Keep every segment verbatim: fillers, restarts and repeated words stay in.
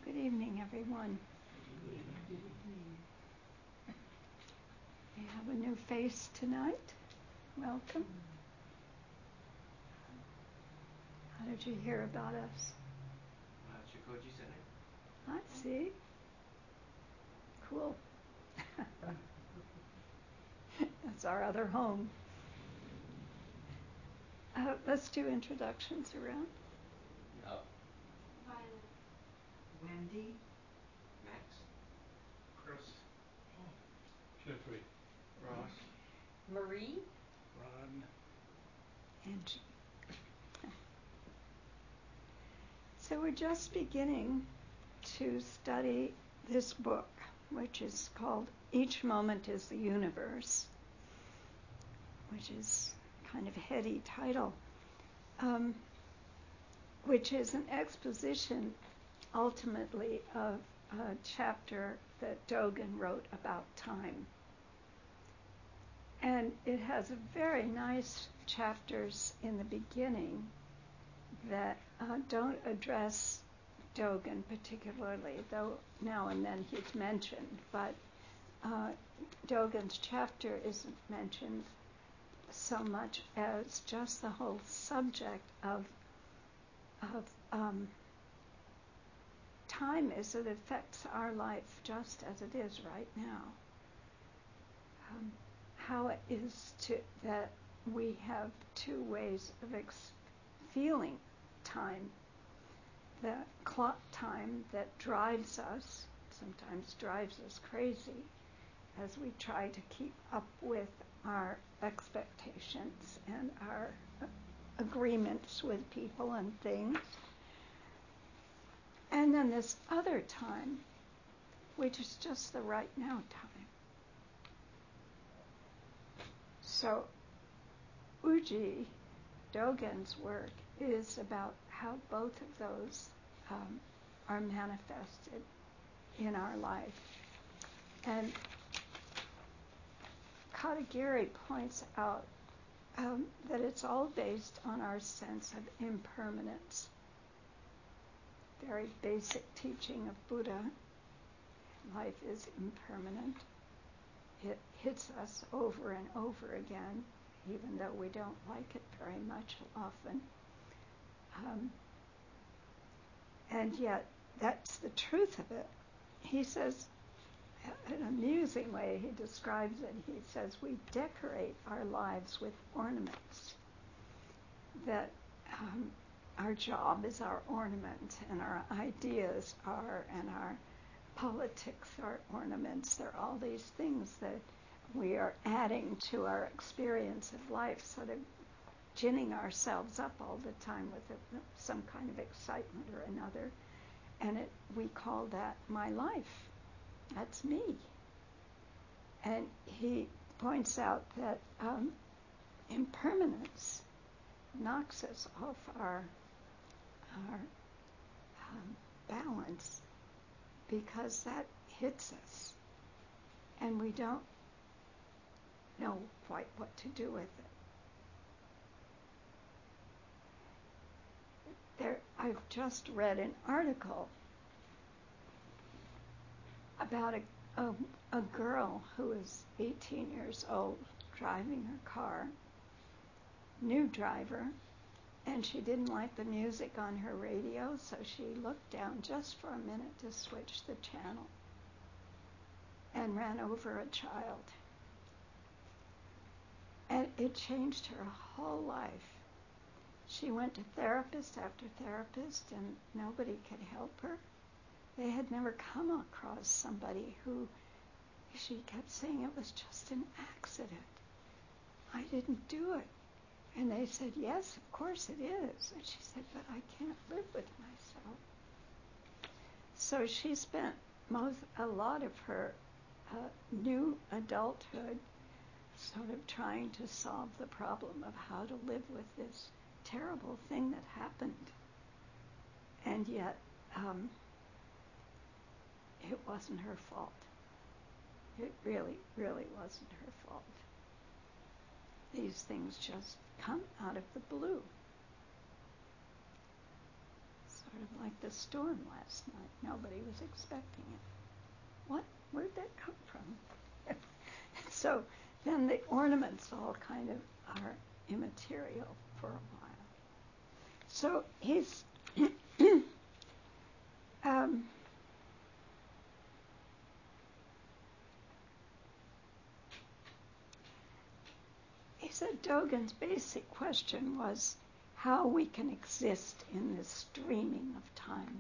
Good evening, everyone. We have a new face tonight. Welcome. How did you hear about us? Uh, Chikoji Center. I see. Cool. That's our other home. Uh, let's do introductions around. Oh. Violet. Wendy. Max. Chris. Jeffrey. Ross. Marie. Ron. Angie. So we're just beginning to study this book, which is called Each Moment is the Universe, which is kind of a heady title, um, which is an exposition ultimately of a chapter that Dogen wrote about time. And it has a very nice chapters in the beginning that uh, don't address Dogen particularly, though now and then he's mentioned, but uh, Dogen's chapter isn't mentioned so much as just the whole subject of of um, time as it affects our life just as it is right now. Um, how it is to, that we have two ways of ex- feeling time. The clock time that drives us, sometimes drives us crazy, as we try to keep up with our expectations and our agreements with people and things. And then this other time, which is just the right now time. So Uji, Dogen's work, is about how both of those um, are manifested in our life. And Katagiri points out um, that it's all based on our sense of impermanence. Very basic teaching of Buddha. Life is impermanent. It hits us over and over again, even though we don't like it very much often. Um, and yet, that's the truth of it. He says, in an amusing way, he describes it. He says, we decorate our lives with ornaments. That um, our job is our ornament, and our ideas are, and our politics are ornaments. There are all these things that we are adding to our experience of life, sort of ginning ourselves up all the time with a, some kind of excitement or another. And it, we call that my life. That's me. And he points out that um, impermanence knocks us off our, our um, balance, because that hits us and we don't know quite what to do with it. There, I've just read an article about a, a, a girl who is eighteen years old, driving her car, new driver, and she didn't like the music on her radio, so she looked down just for a minute to switch the channel and ran over a child. And it changed her whole life. She went to therapist after therapist, and nobody could help her. They had never come across somebody who, she kept saying it was just an accident. I didn't do it. And they said, yes, of course it is. And she said, but I can't live with myself. So she spent most, a lot of her uh, new adulthood sort of trying to solve the problem of how to live with this terrible thing that happened. And yet, um, it wasn't her fault. It really, really wasn't her fault. These things just come out of the blue. Sort of like the storm last night. Nobody was expecting it. What? Where'd that come from? So then the ornaments all kind of are immaterial for a while. So he's um, he said Dogen's basic question was how we can exist in this streaming of time,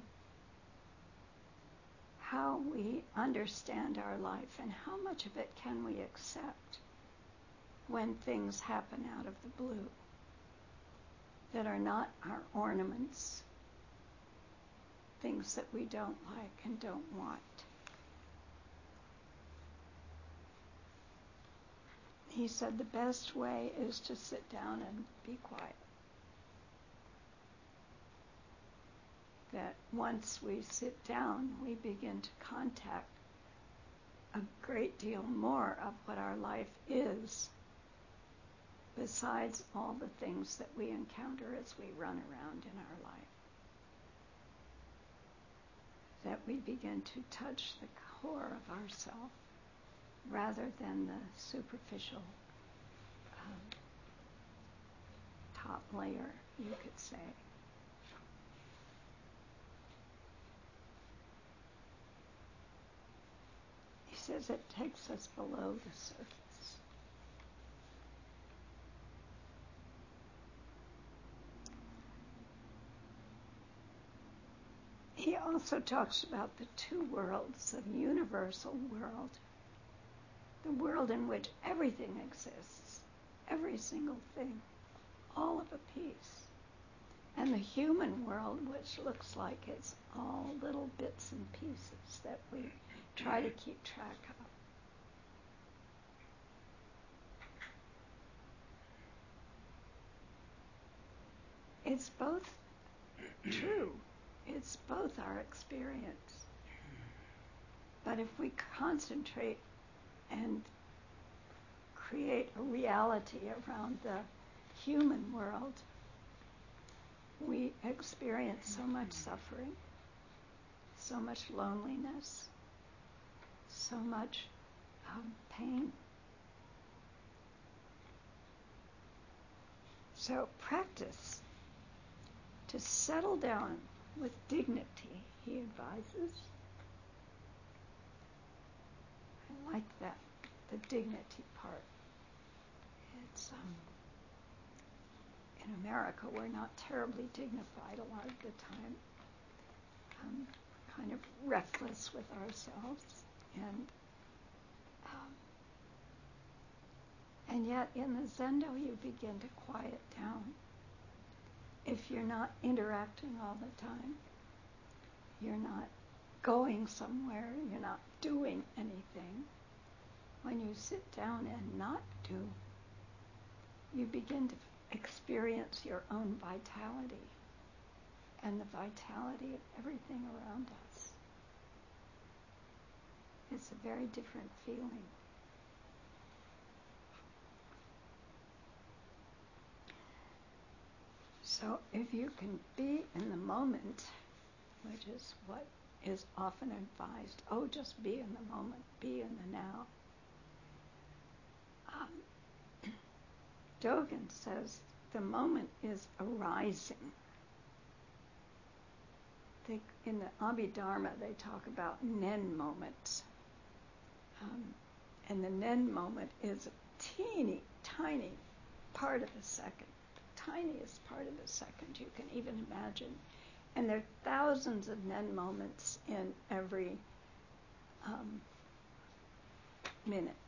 how we understand our life, and how much of it can we accept when things happen out of the blue that are not our ornaments, things that we don't like and don't want. He said the best way is to sit down and be quiet. That once we sit down, we begin to contact a great deal more of what our life is, besides all the things that we encounter as we run around in our life. That we begin to touch the core of ourself rather than the superficial um, top layer, you could say. He says it takes us below the surface. He also talks about the two worlds, the universal world, the world in which everything exists, every single thing, all of a piece, and the human world, which looks like it's all little bits and pieces that we try to keep track of. It's both true. It's both our experience. But if we concentrate and create a reality around the human world, we experience so much suffering, so much loneliness, so much um, pain. So practice to settle down with dignity, he advises. I like that, the dignity part. It's, um, in America, we're not terribly dignified a lot of the time. Um, kind of reckless with ourselves. And um, and yet in the Zendo you begin to quiet down. If you're not interacting all the time, you're not going somewhere, you're not doing anything. When you sit down and not do, you begin to experience your own vitality and the vitality of everything around us. It's a very different feeling. So if you can be in the moment, which is what is often advised, oh, just be in the moment, be in the now. Um, Dogen says the moment is arising. They, in the Abhidharma, they talk about Nen moments. Um, and the Nen moment is a teeny, tiny part of a second. Tiniest part of a second you can even imagine. And there are thousands of Nen moments in every um, minute.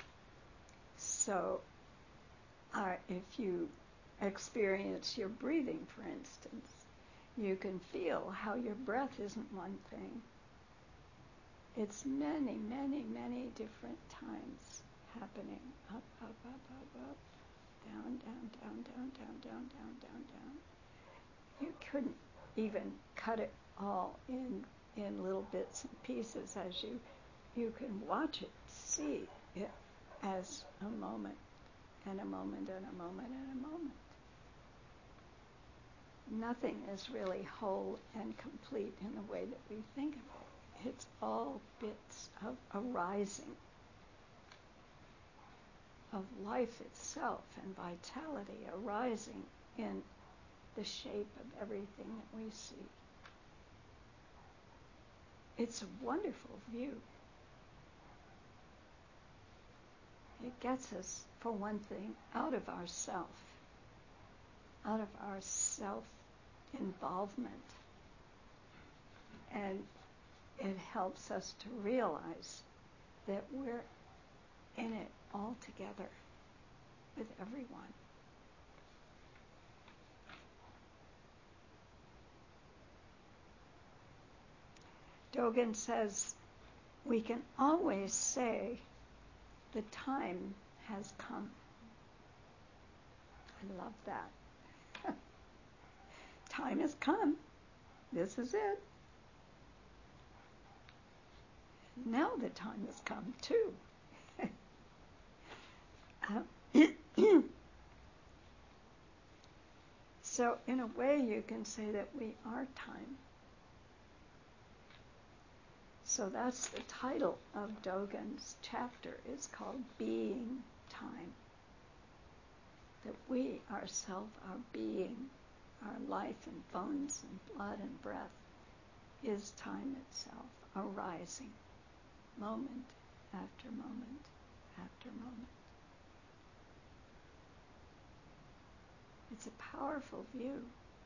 So uh, if you experience your breathing, for instance, you can feel how your breath isn't one thing. It's many, many, many different times happening. Up, up, up, up, up. Down, down, down, down, down, down, down, down, down. You couldn't even cut it all in in little bits and pieces as you you can watch it, see it as a moment and a moment and a moment and a moment. nothing is really whole and complete in the way that we think of it. It's all bits of arising, of life itself and vitality arising in the shape of everything that we see. It's a wonderful view. It gets us, for one thing, out of ourself, out of our self-involvement. And it helps us to realize that we're in it all together with everyone. Dogen says we can always say the time has come. I love that. Time has come. This is it. Now the time has come too. uh, so in a way you can say that we are time. So that's the title of Dogen's chapter. It's called Being Time. That we ourselves are being, our life and bones and blood and breath is time itself, arising moment after moment after moment. It's a powerful view.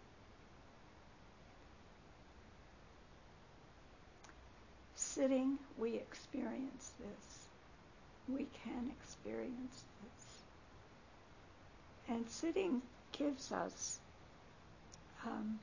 Sitting, we experience this. We can experience this. And sitting gives us um,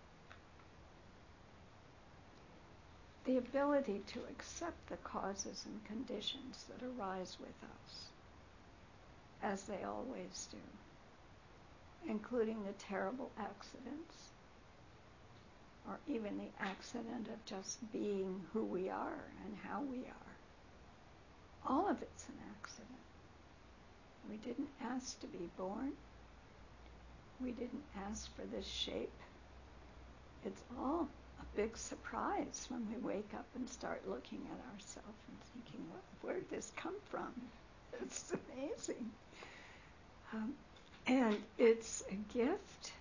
the ability to accept the causes and conditions that arise with us, as they always do, including the terrible accidents, or even the accident of just being who we are and how we are. All of it's an accident. We didn't ask to be born. We didn't ask for this shape. It's all a big surprise when we wake up and start looking at ourselves and thinking, well, where did this come from? It's amazing. Um, and it's a gift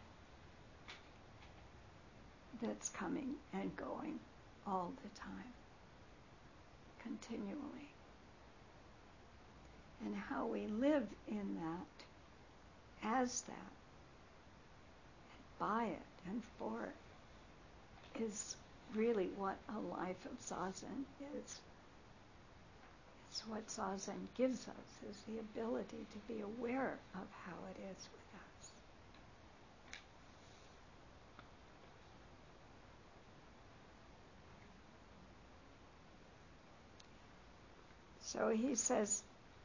that's coming and going all the time, continually. And how we live in that, as that, and by it and for it, is really what a life of Zazen is. It's what Zazen gives us, is the ability to be aware of how it is with us. So he says,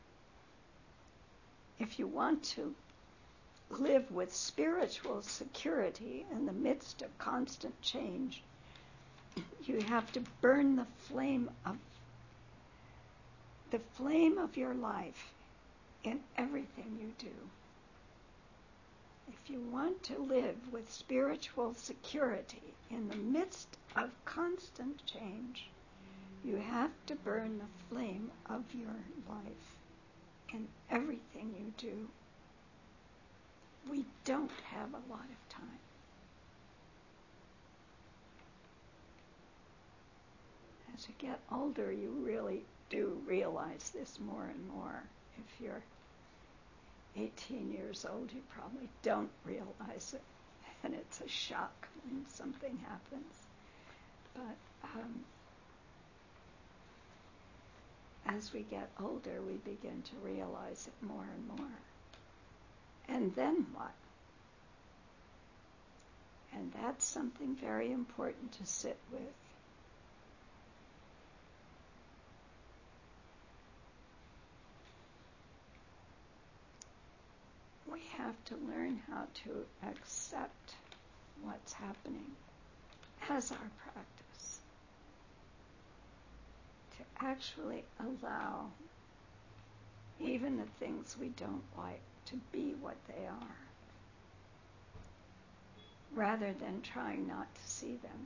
if you want to live with spiritual security in the midst of constant change, you have to burn the flame of the flame of your life in everything you do. If you want to live with spiritual security in the midst of constant change, you have to burn the flame of your life in everything you do. We don't have a lot of time. As you get older, you really do realize this more and more. If you're eighteen years old, you probably don't realize it, and it's a shock when something happens. But um, as we get older, we begin to realize it more and more. And then what? And that's something very important to sit with. We have to learn how to accept what's happening as our practice. To actually allow even the things we don't like to be what they are. rather than trying not to see them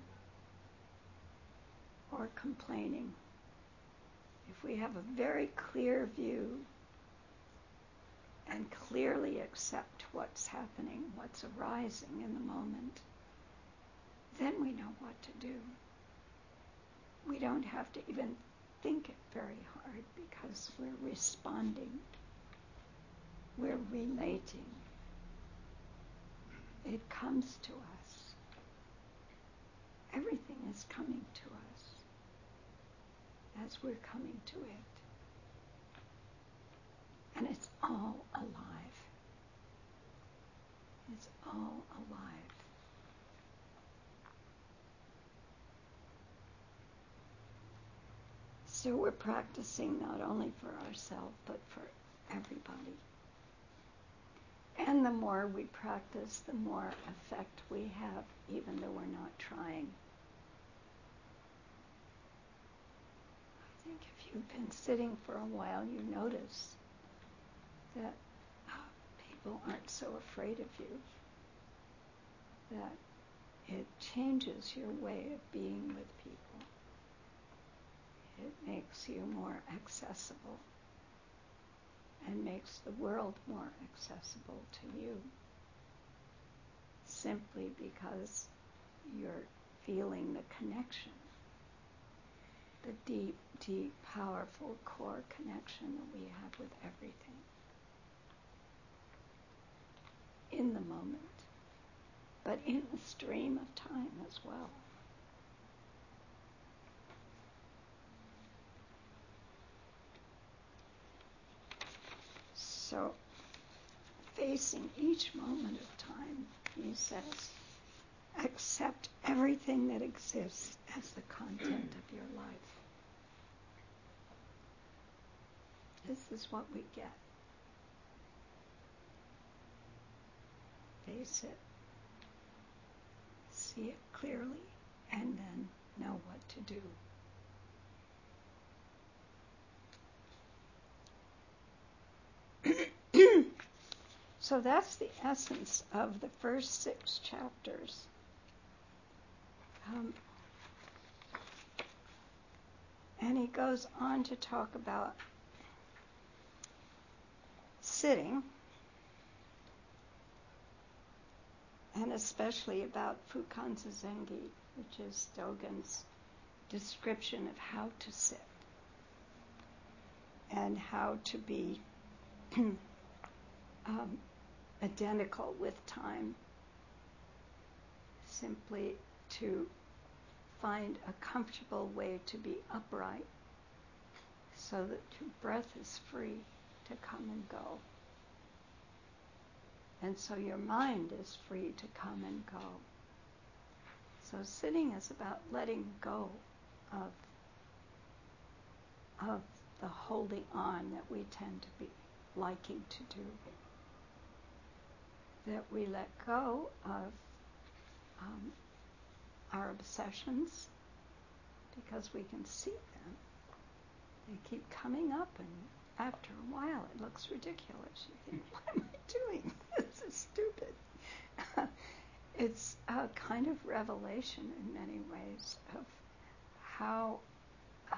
or complaining. If we have a very clear view and clearly accept what's happening, what's arising in the moment, then we know what to do. We don't have to even think it very hard because we're responding. We're relating. It comes to us. Everything is coming to us as we're coming to it. And it's all alive. It's all alive. So we're practicing not only for ourselves, but for everybody. And the more we practice, the more effect we have, even though we're not trying. I think if you've been sitting for a while, you notice that uh, people aren't so afraid of you, that it changes your way of being with people. It makes you more accessible and makes the world more accessible to you, simply because you're feeling the connection, the deep, deep, powerful core connection that we have with everything in the moment, but in the stream of time as well. So, facing each moment of time, he says, accept everything that exists as the content of your life. This is what we get. Face it, see it clearly, and then know what to do. So that's the essence of the first six chapters. Um, and he goes on to talk about sitting, and especially about Fukan Zazengi, which is Dogen's description of how to sit and how to be um, identical with time, simply to find a comfortable way to be upright so that your breath is free to come and go. And so your mind is free to come and go. So sitting is about letting go of, of the holding on that we tend to be liking to do. That we let go of um, our obsessions because we can see them. They keep coming up, and after a while it looks ridiculous. You think, what am I doing? This is stupid. It's a kind of revelation in many ways of how uh,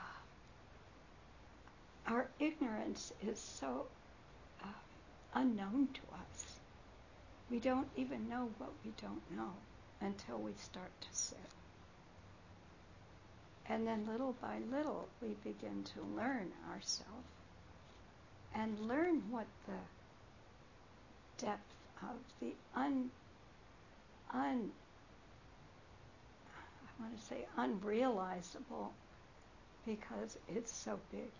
our ignorance is so uh, unknown to us. We don't even know what we don't know until we start to sit. And then little by little, we begin to learn ourselves and learn what the depth of the un, un, I want to say unrealizable, because it's so big.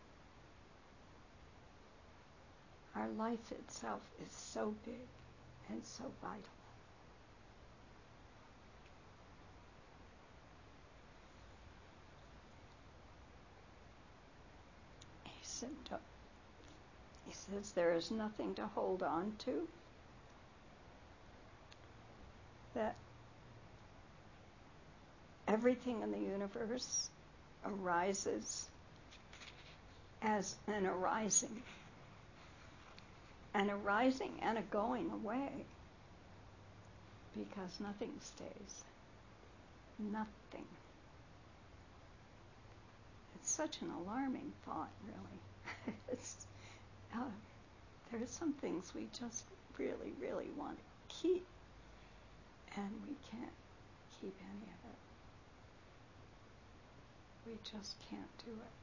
Our life itself is so big and so vital. He said, he says there is nothing to hold on to, that everything in the universe arises as an arising, an arising and a going away, because nothing stays. Nothing. It's such an alarming thought, really. it's, uh, there are some things we just really, really want to keep, and we can't keep any of it. We just can't do it.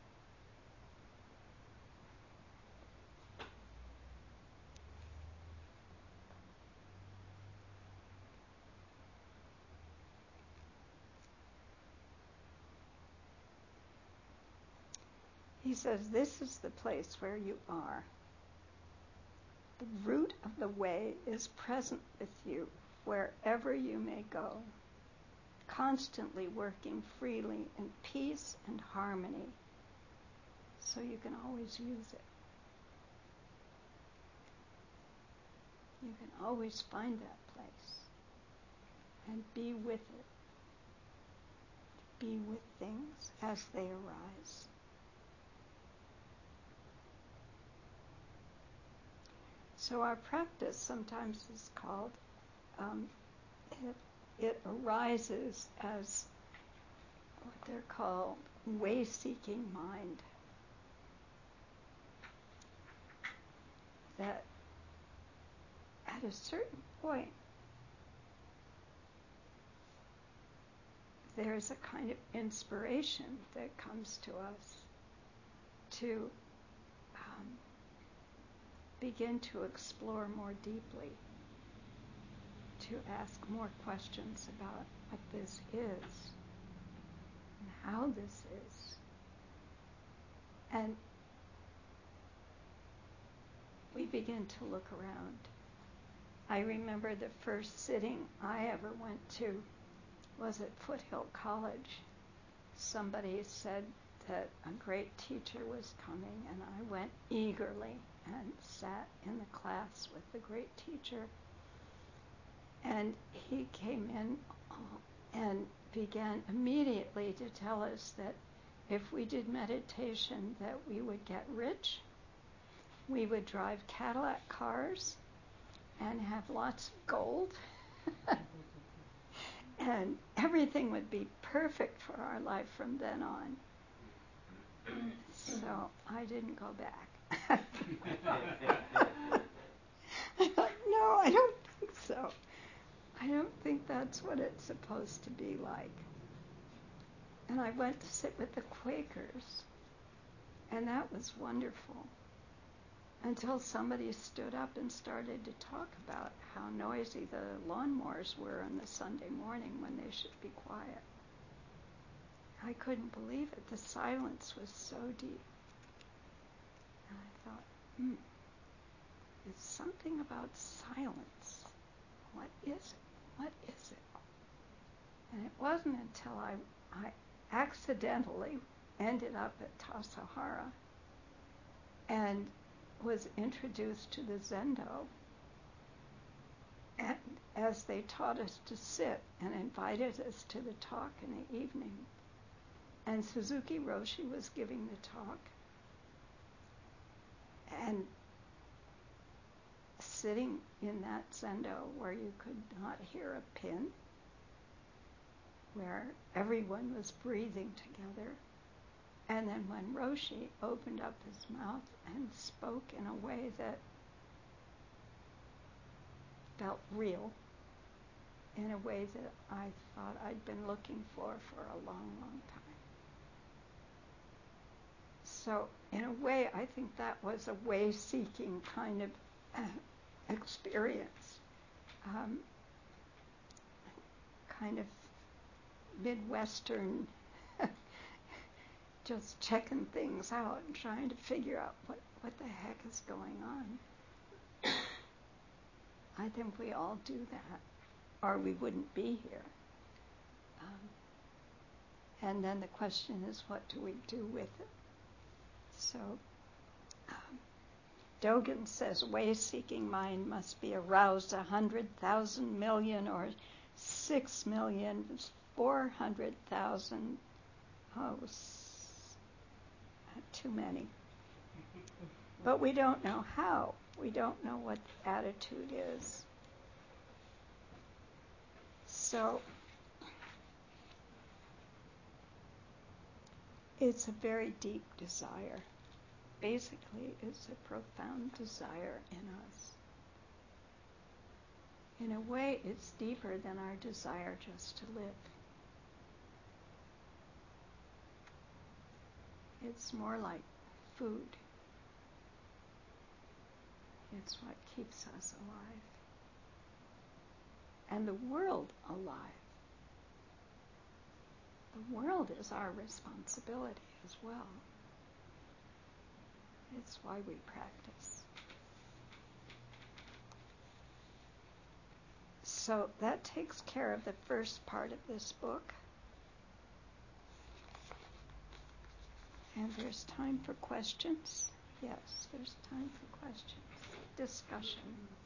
He says, this is the place where you are. The root of the way is present with you wherever you may go, constantly working freely in peace and harmony, so you can always use it. You can always find that place and be with it. Be with things as they arise. So our practice sometimes is called, um, it, it arises as what they're called way-seeking mind. That at a certain point, there's a kind of inspiration that comes to us to um, begin to explore more deeply, to ask more questions about what this is and how this is. And we begin to look around. I remember the first sitting I ever went to was at Foothill College. Somebody said that a great teacher was coming, and I went eagerly and sat in the class with the great teacher. And he came in and began immediately to tell us that if we did meditation, that we would get rich, we would drive Cadillac cars, and have lots of gold, and everything would be perfect for our life from then on. So I didn't go back. I thought, no, I don't think so. I don't think that's what it's supposed to be like. And I went to sit with the Quakers, and that was wonderful. Until somebody stood up and started to talk about how noisy the lawnmowers were on the Sunday morning when they should be quiet. I couldn't believe it. The silence was so deep. And I thought, hmm, it's something about silence. What is it? What is it? And it wasn't until I, I accidentally ended up at Tassajara and was introduced to the Zendo, and as they taught us to sit and invited us to the talk in the evening, and Suzuki Roshi was giving the talk, and sitting in that Zendo where you could not hear a pin, where everyone was breathing together. And then when Roshi opened up his mouth and spoke in a way that felt real, in a way that I thought I'd been looking for for a long, long time. So in a way, I think that was a way-seeking kind of uh, experience, um, kind of Midwestern, just checking things out and trying to figure out what, what the heck is going on. I think we all do that, or we wouldn't be here. Um, and then the question is, what do we do with it? So um, Dogen says, way-seeking mind must be aroused a hundred thousand million or six million, four hundred thousand. Oh, too many. But we don't know how. We don't know what the attitude is. So it's a very deep desire. Basically, it's a profound desire in us. In a way, it's deeper than our desire just to live. It's more like food. It's what keeps us alive. And the world alive. The world is our responsibility as well. It's why we practice. So that takes care of the first part of this book. And there's time for questions. Yes, there's time for questions. Discussion.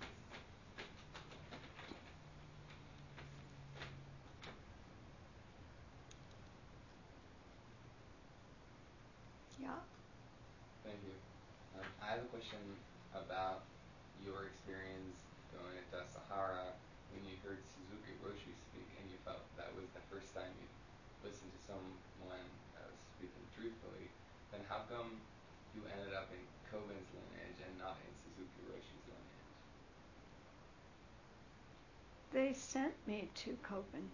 Yeah. Thank you. Um, I have a question about your experience going to Tassajara when you heard Suzuki Roshi speak and you felt that was the first time you listened to someone uh, speaking truthfully. Then how come you ended up in Koben's lineage and not in Suzuki Roshi's lineage? They sent me to Koben.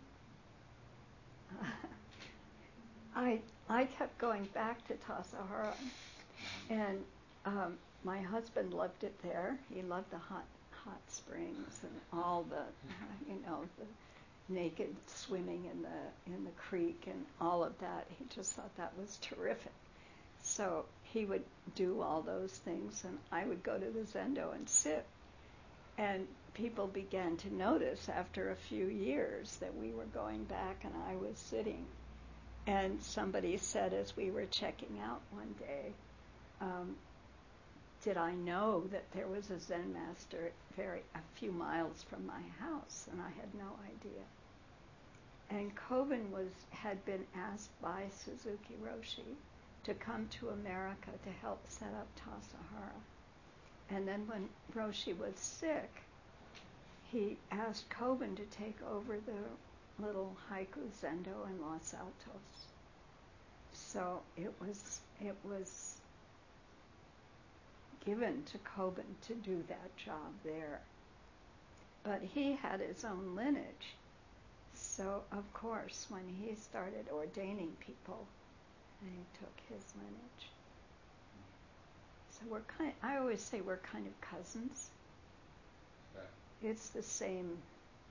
I I kept going back to Tassajara, and um, my husband loved it there. He loved the hot hot springs and all the, you know, the naked swimming in the in the creek and all of that. He just thought that was terrific. So he would do all those things, and I would go to the Zendo and sit. And people began to notice after a few years that we were going back and I was sitting. And somebody said as we were checking out one day, um, did I know that there was a Zen master very a few miles from my house? And I had no idea. And Koben was had been asked by Suzuki Roshi to come to America to help set up Tassajara. And then when Roshi was sick, he asked Koben to take over the little haiku zendo in Los Altos. So it was it was given to Koben to do that job there. But he had his own lineage. So of course when he started ordaining people, and he took his lineage. So we're kind I always say we're kind of cousins. Okay. It's the same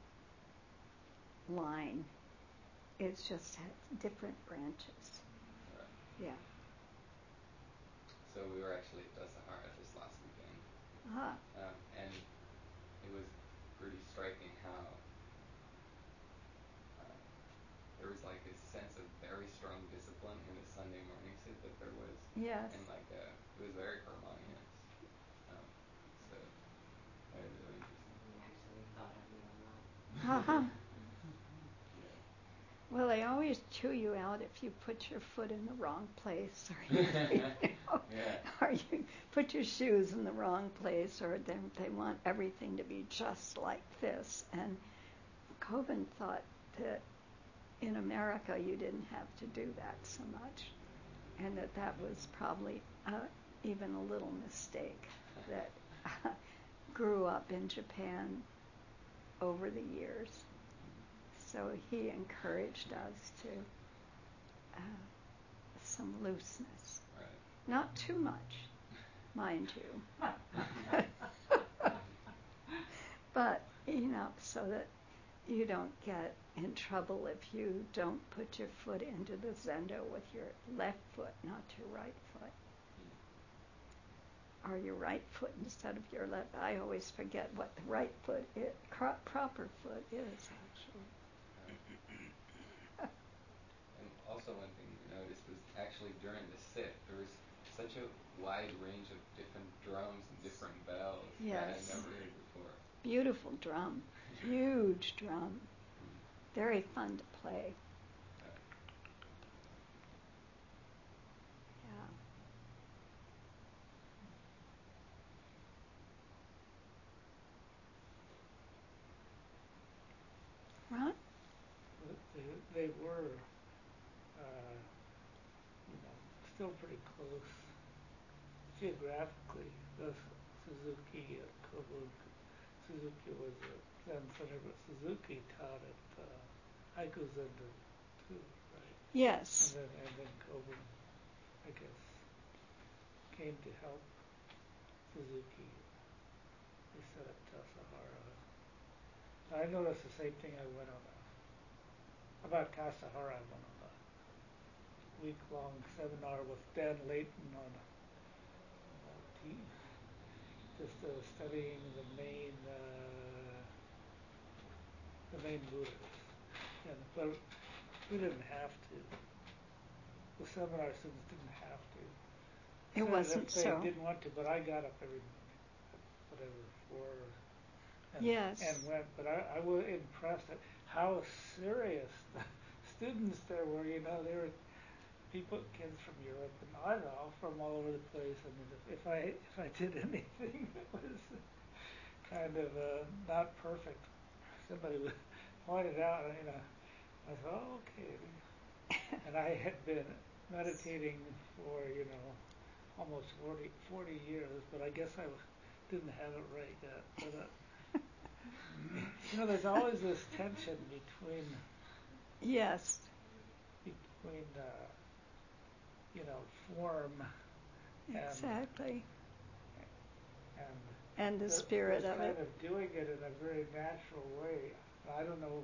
line. It's just had different branches. Right. Yeah. So we were actually at Tassajara just last weekend. Ah. Um, and it was pretty striking how uh, there was like this sense of very strong discipline in the Sunday morning sit that there was. Yes. And like uh, it was very harmonious. Um, so that was really interesting. We actually thought of you a lot. Uh-huh. Yeah. Well, they always chew you out if you put your foot in the wrong place, or you, you know, Yeah. or you put your shoes in the wrong place, or they they want everything to be just like this. And Koben thought that in America you didn't have to do that so much, and that that was probably uh, even a little mistake that uh, grew up in Japan over the years. So he encouraged us to uh, some looseness. Right. Not too much, mind you. But, you know, so that you don't get in trouble if you don't put your foot into the zendo with your left foot, not your right foot. Or your right foot instead of your left. I always forget what the right foot is, cro- proper foot is, actually. And also one thing we noticed was actually during the sit, there was such a wide range of different drums and different bells Yes. that I'd never heard before. Beautiful drum. Huge drum. Mm. Very fun to play. Uh, Yeah. Ron? they were, uh, you know, still pretty close geographically. The Suzuki at Kobun, Suzuki was a Zen center, but Suzuki taught at uh, Haiku Zenden too, right? Yes. And then, and then Kobun, I guess, came to help Suzuki. They set up Tassajara. I noticed the same thing. I went on a, about Tassajara, I went on a week-long seminar with Dan Layton on uh, t- just uh, studying the main uh, the main Buddhas. And but we didn't have to. The seminar students didn't have to. It So wasn't if they so. didn't want to, but I got up every morning, whatever, four, and, Yes. and went. But I, I was impressed at how serious the students there were. You know, they were people, kids from Europe, and I don't know, from all over the place. And if, if I if I did anything that was kind of uh, not perfect, somebody would point it out. And, you know, I thought, oh, okay. And I had been meditating for, you know, almost forty, forty years, but I guess I didn't have it right yet. But, uh, you know, there's always this tension between, Yes. between, uh, you know, form and, Exactly. and And the the, spirit the of kind it. of doing it in a very natural way. I don't know,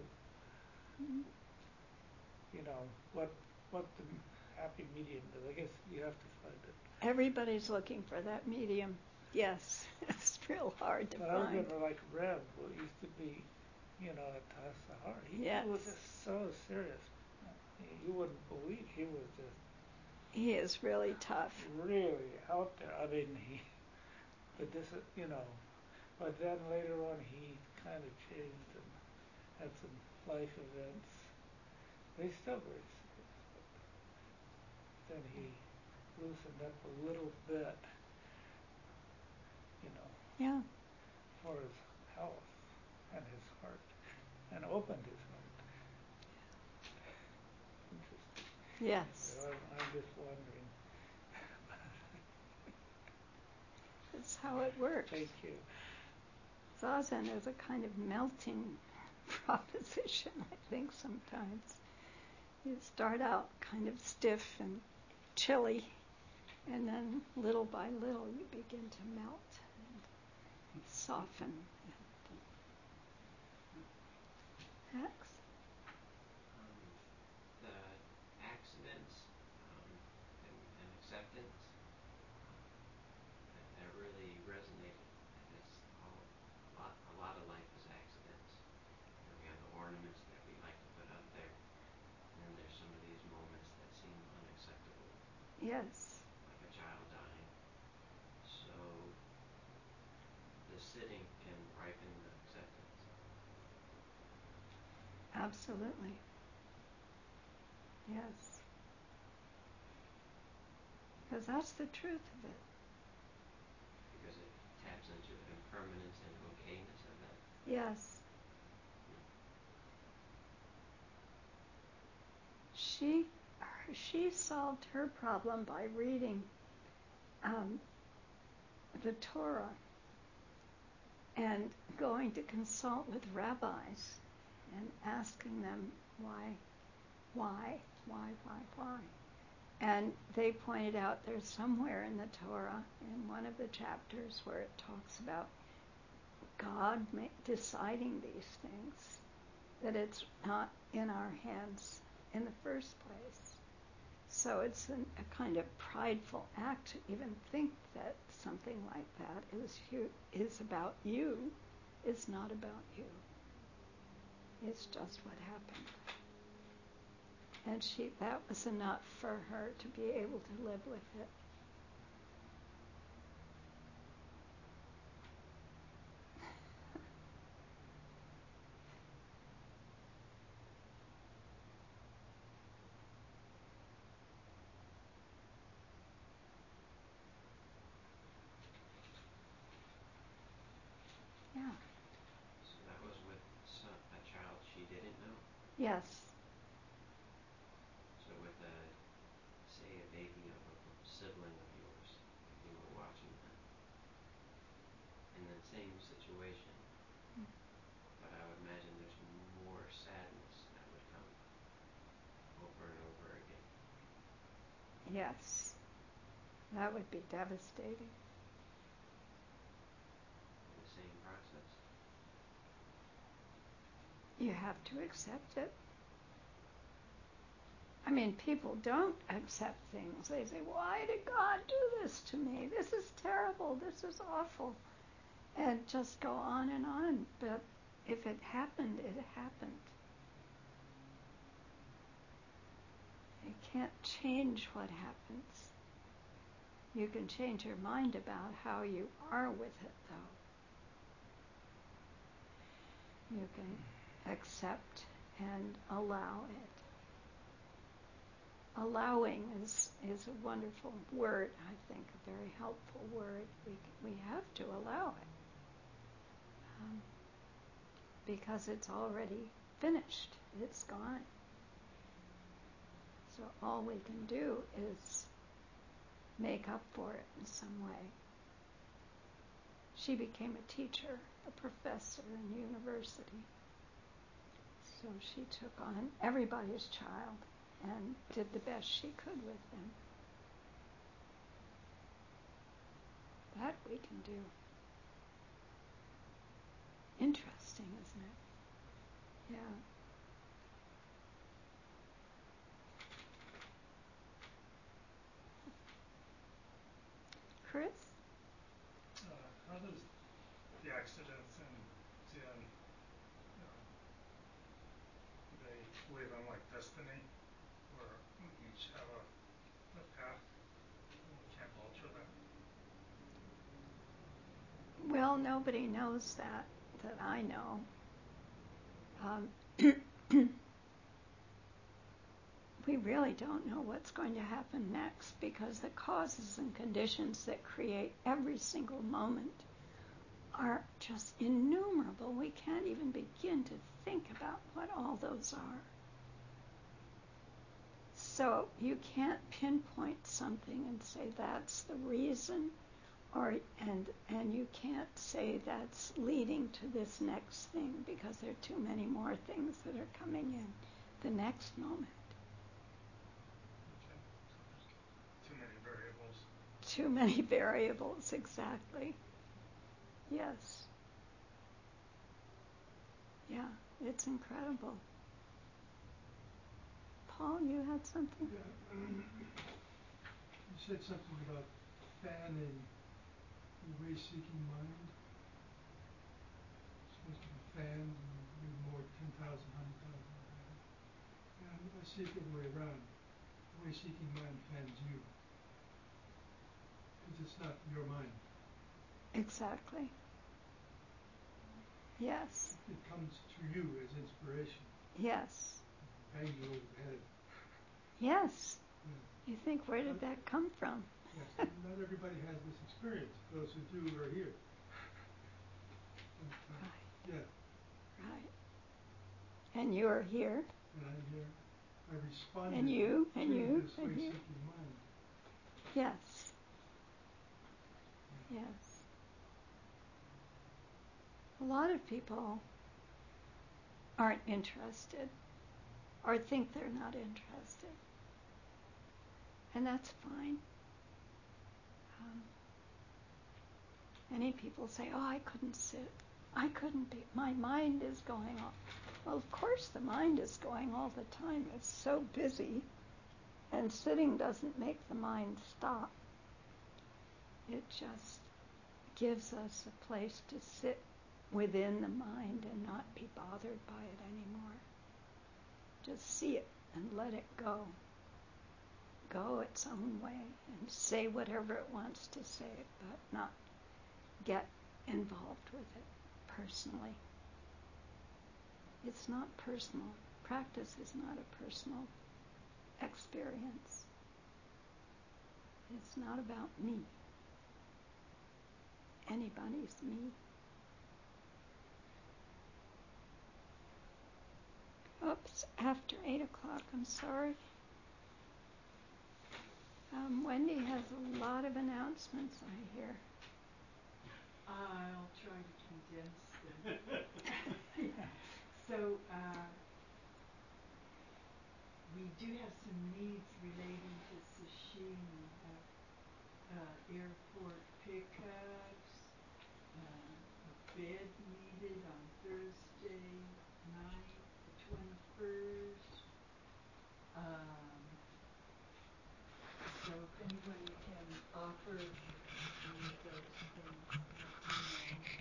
you know, what what the happy medium is. I guess you have to find it. Everybody's looking for that medium. Yes. It's real hard to But I find. remember like Reb, who used to be, you know, at Tassajara. He, Yes. he was just so serious. You wouldn't believe he was just He is really tough. really out there. I mean, he, but this, is- you know, but then later on he kind of changed and had some life events. But he's still very serious. But then he loosened up a little bit, you know, Yeah. for his health and his heart, and opened his heart. Interesting. Yes. So I'm, I'm just wondering. That's how it works. Thank you. Zazen is a kind of melting proposition, I think, sometimes. You start out kind of stiff and chilly, and then little by little you begin to melt and soften. Max? Um, the accidents um, and, and acceptance, um, that, that really resonated because all, a lot a lot of life is accidents. You know, we have the ornaments that we like to put up there, and then there's some of these moments that seem unacceptable, Yes. like a child dying. So the sitting can ripen the acceptance. Absolutely. Yes. Because that's the truth of it. Because it taps into the impermanence and okayness of that. Yes. She she solved her problem by reading um, the Torah and going to consult with rabbis and asking them why, why, why, why, why. And they pointed out there's somewhere in the Torah, in one of the chapters, where it talks about God ma- deciding these things, that it's not in our hands in the first place. So it's an, a kind of prideful act to even think that something like that is you, is about you. It's not about you. It's just what happened. And she, that was enough for her to be able to live with it. Yeah. So that was with some, a child she didn't know. Yes. Yes. That would be devastating. The same process. You have to accept it. I mean, people don't accept things. They say, why did God do this to me? This is terrible. This is awful. And just go on and on. But if it happened, it happened. You can't change what happens. You can change your mind about how you are with it, though. You can accept and allow it. Allowing is, is a wonderful word, I think, a very helpful word. We, we have to allow it. Um, because it's already finished. It's gone. So all we can do is make up for it in some way. She became a teacher, a professor in university. So she took on everybody's child and did the best she could with them. That we can do. Interesting, isn't it? Yeah. Chris? Uh, how does the accidents in Zen, uh, they believe in like destiny, where we each have a, a path, and we can't alter that? Well, nobody knows that, that I know. Um, we really don't know what's going to happen next because the causes and conditions that create every single moment are just innumerable. We can't even begin to think about what all those are. So you can't pinpoint something and say that's the reason, or and and you can't say that's leading to this next thing because there are too many more things that are coming in the next moment. Okay. So there's too many variables. Too many variables, exactly. Yes. Yeah, it's incredible. Paul, you had something? Yeah. You said something about fanning the way-seeking mind. It's supposed to be fanned and maybe more ten thousand, one hundred thousand, whatever. And I see it the other way around. The way-seeking mind fans you. Because it's not your mind. Exactly. Yes. It comes to you as inspiration. Yes. Bang you over the head. Yes. Yeah. You think, where did that come from? Yes, not everybody has this experience. Those who do are here. But, uh, Right. yeah. Right. And you're here. And I'm here. I responded And you, and to you, this and you. way-seeking mind. Yes. Yeah. Yes. A lot of people aren't interested or think they're not interested. And that's fine. Um, many people say, oh, I couldn't sit. I couldn't be. My mind is going off. Well, of course the mind is going all the time. It's so busy. And sitting doesn't make the mind stop. It just gives us a place to sit within the mind and not be bothered by it anymore. Just see it and let it go. Go its own way and say whatever it wants to say, but not get involved with it personally. It's not personal. Practice is not a personal experience. It's not about me. Anybody's me. Oops, after eight o'clock, I'm sorry. Um, Wendy has a lot of announcements, I hear. I'll try to condense them. So, uh, we we do have some needs relating to sashimi. We have uh, airport pickups, uh, a bed needed on Thursday night, the twenty-first. Um, so if anybody can offer any of those things.